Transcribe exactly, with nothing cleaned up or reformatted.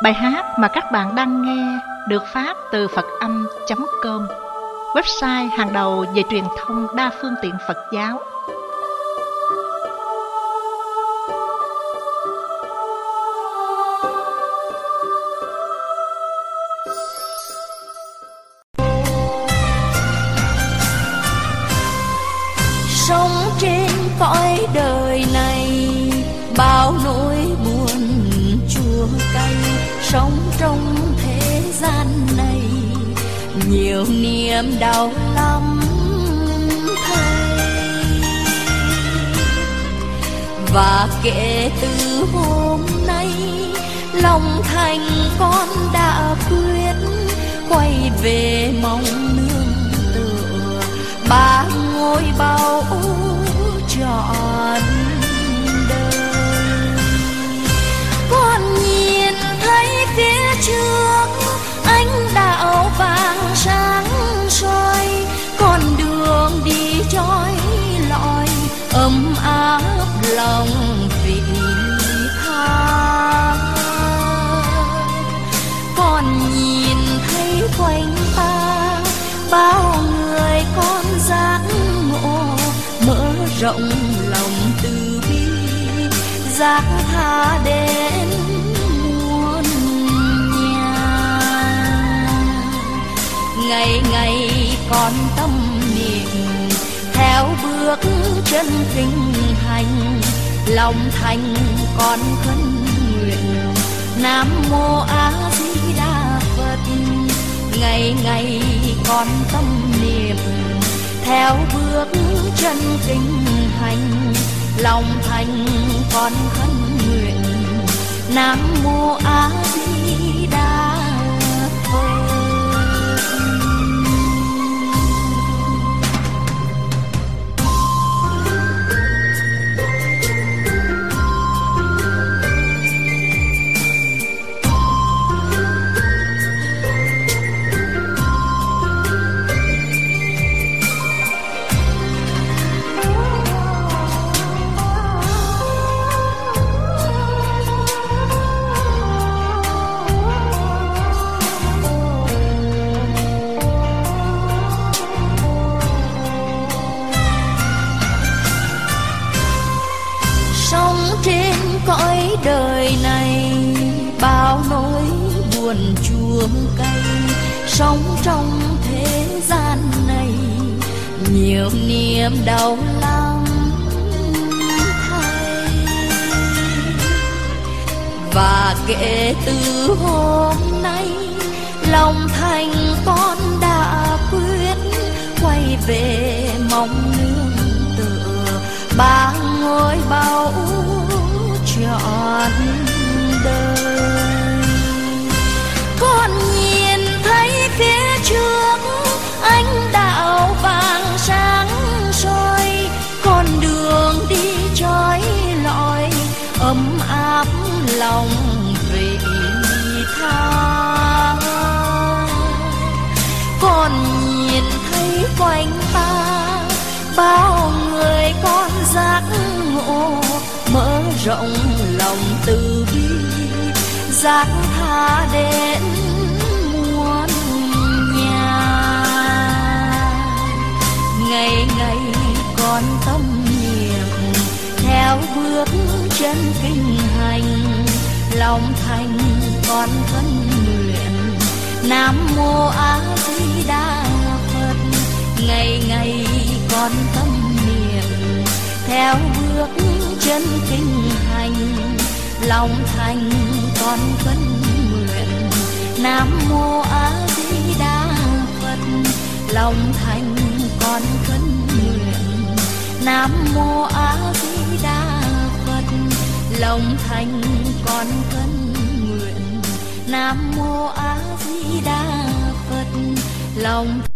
Bài hát mà các bạn đang nghe được phát từ phật âm chấm com, website hàng đầu về truyền thông đa phương tiện Phật giáo. Sống trên cõi đời này bao nỗi buồn chua cay, sống trong thế gian này nhiều niềm đau lắm thầy. Và kể từ hôm nay lòng thành con đã quyết quay về mong nương tựa ba ngôi bao trọn đời. Con nhìn thấy phía trước ánh đạo vàng sáng soi, con đường đi trói lọi ấm áp lòng vị tha. Con nhìn thấy quanh ta bao người con giác ngộ, mở rộng lòng từ bi giác tha đến muôn nhà. Ngày ngày con tâm niệm theo bước chân kinh hành, lòng thành con khấn nguyện Nam Mô A Di Đà Phật. Ngày ngày con tâm niệm theo bước chân kinh hành, lòng thành con khấn nguyện Nam Mô A Di Đà Phật. Trên cõi đời này bao nỗi buồn chua cay, sống trong thế gian này nhiều niềm đau lắm thầy. Và kể từ hôm nay lòng thành con đã quyết quay về mong nương tựa ba ngôi bao trọn đời. Con nhìn thấy phía trước ánh đạo vàng sáng soi, con đường đi trói lọi ấm áp lòng vị tha. Con nhìn thấy quanh ta bao người con giác ngộ, mở rộng lòng từ bi giác tha đến muôn nhà. Ngày ngày con tâm niệm theo bước chân kinh hành, lòng thành con khấn nguyện Nam Mô A Di Đà Phật. Ngày ngày con tâm niệm theo bước chân kinh hành, lòng thành con khấn nguyện Nam Mô A Di Đà Phật. Lòng thành con khấn nguyện Nam Mô A Di Đà Phật. Lòng thành con khấn nguyện Nam Mô A Di Đà Phật. Lòng